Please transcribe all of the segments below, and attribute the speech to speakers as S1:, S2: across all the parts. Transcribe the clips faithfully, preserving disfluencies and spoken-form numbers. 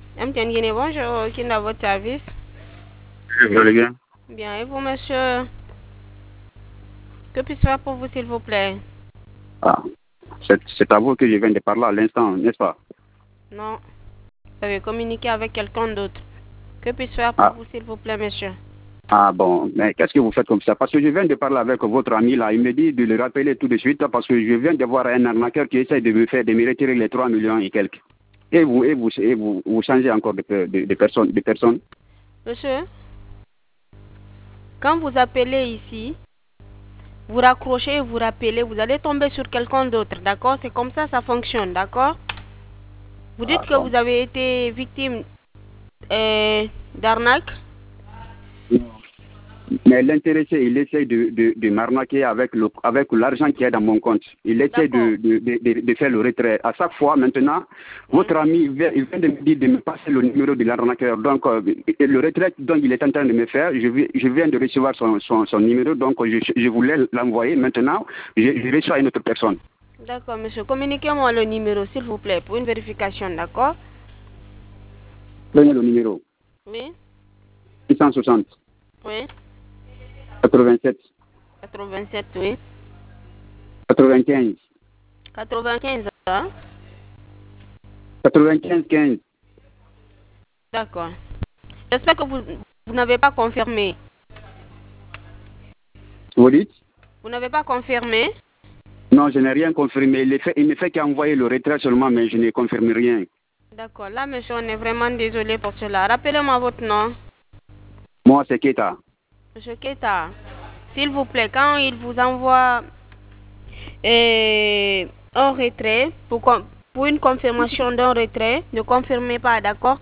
S1: M T N Guinée, bonjour, qui est dans votre service?
S2: Vous allez bien?
S1: Bien, et vous, monsieur? Que puis-je faire pour vous, s'il vous plaît?
S2: Ah, c'est c'est à vous que je viens de parler à l'instant, n'est-ce pas?
S1: Non, vous avez communiqué avec quelqu'un d'autre. Que puis-je faire pour
S2: Ah,
S1: vous, s'il vous plaît, monsieur?
S2: ah bon, mais qu'est-ce que vous faites comme ça? Parce que je viens de parler avec votre ami là, il me dit de le rappeler tout de suite parce que je viens de voir un arnaqueur qui essaie de me faire, de me retirer les trois millions et quelques. Et vous, et vous, et vous, vous changez encore de, de, de personne, de personne.
S1: Monsieur, quand vous appelez ici, vous raccrochez et vous rappelez, vous allez tomber sur quelqu'un d'autre, d'accord? C'est comme ça, ça fonctionne, d'accord? Vous dites
S2: Ah
S1: que
S2: bon.
S1: vous avez été victime euh, d'arnaque.
S2: Mais l'intéressé, il essaie de, de, de m'arnaquer avec le, avec l'argent qui est dans mon compte. Il essaie
S1: D'accord.
S2: de, de, de, de faire le retrait. À chaque fois, maintenant,
S1: Oui.
S2: votre ami, il vient, il vient de me dire de me passer le numéro de l'arnaqueur. Donc, euh, le retrait dont il est en train de me faire, je, vais- je viens de recevoir son, son, son numéro, donc je, je voulais l'envoyer. Maintenant, je, je reçois une autre personne.
S1: D'accord, monsieur. Communiquez-moi le numéro, s'il vous plaît, pour une vérification, d'accord?
S2: Prenez le numéro
S1: Oui.
S2: six cent soixante,
S1: Oui.
S2: quatre-vingt-sept,
S1: quatre-vingt-sept, oui.
S2: quatre-vingt-quinze,
S1: quatre-vingt-quinze, hein?
S2: quatre-vingt-quinze, quinze.
S1: D'accord. J'espère que vous, vous n'avez pas confirmé.
S2: Vous dites?
S1: Vous n'avez pas confirmé?
S2: Non, je n'ai rien confirmé. Il, fait, il ne fait qu'envoyer le retrait seulement, mais je ne confirme rien.
S1: D'accord. Là, monsieur, on est vraiment désolé pour cela. Rappelez-moi votre nom.
S2: Moi, c'est Keta.
S1: Monsieur Keita, s'il vous plaît, quand il vous envoie euh, un retrait, pour, com- pour une confirmation d'un retrait, ne confirmez pas, d'accord?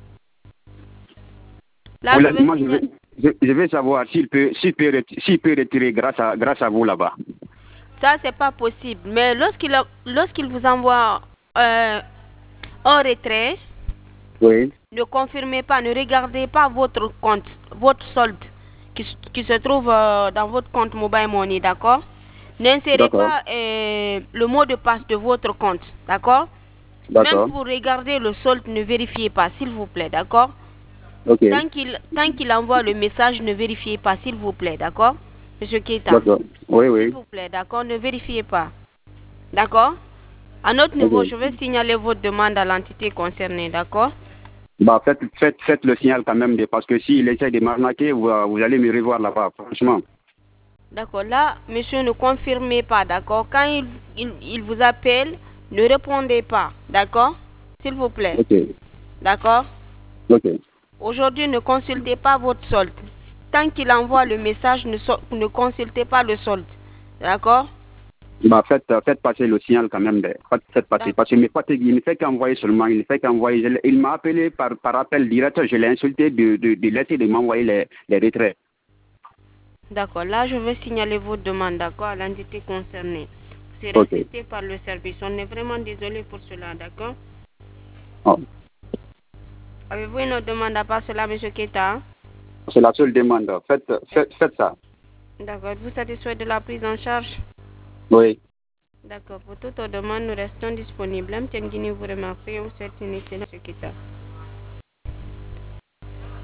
S1: Là, je
S2: Voilà,
S1: vais
S2: moi, je veux,
S1: signaler.
S2: je, je veux savoir s'il peut, s'il peut, ret- s'il peut retirer grâce à, grâce à vous là-bas.
S1: Ça, c'est pas possible. Mais lorsqu'il a- lorsqu'il vous envoie euh, un retrait,
S2: Oui.
S1: ne confirmez pas, ne regardez pas votre compte, votre solde qui, s- qui se trouve euh, dans votre compte Mobile Money, d'accord? N'insérez
S2: D'accord.
S1: pas euh, le mot de passe de votre compte, d'accord? Même
S2: D'accord.
S1: pour regarder le solde, ne vérifiez pas, s'il vous plaît, d'accord?
S2: Ok.
S1: Tant qu'il tant qu'il envoie le message, ne vérifiez pas, s'il vous plaît, d'accord? Monsieur Keita,
S2: D'accord. Oui,
S1: s'il
S2: oui.
S1: vous plaît, d'accord? Ne vérifiez pas, d'accord? À notre
S2: Ok.
S1: niveau, je vais signaler votre demande à l'entité concernée, d'accord?
S2: Bah, faites, faites, faites le signal quand même, de, parce que s'il essaie de m'arnaquer, vous, euh, vous allez me revoir là-bas, franchement.
S1: D'accord. Là, monsieur, ne confirmez pas, d'accord? Quand il, il, il vous appelle, ne répondez pas, d'accord? S'il vous plaît,
S2: Ok.
S1: d'accord?
S2: Ok.
S1: Aujourd'hui, ne consultez pas votre solde. Tant qu'il envoie le message, ne, so- ne consultez pas le solde, d'accord?
S2: Bah, faites, euh, faites passer le signal quand même. De, faites, faites passer.
S1: D'ac-
S2: Parce qu'il ne fait, il ne fait qu'envoyer seulement. Il ne fait qu'envoyer. Je l'ai- Il m'a appelé par, par appel direct. Je l'ai insulté de, de, de laisser de m'envoyer les, les retraits.
S1: D'accord. Là, je vais signaler votre demande, d'accord, à l'entité concernée. C'est
S2: Ok.
S1: traité par le service. On est vraiment désolé pour cela, d'accord?
S2: Oh.
S1: Avez-vous une autre demande à part cela, monsieur Keta?
S2: C'est la seule demande. Faites, faites, faites ça.
S1: D'accord. Êtes-vous satisfait de la prise en charge?
S2: Oui.
S1: D'accord. Pour toute autre demande, nous restons disponibles. M T N Guinée vous remercie et vous souhaite une excellente journée.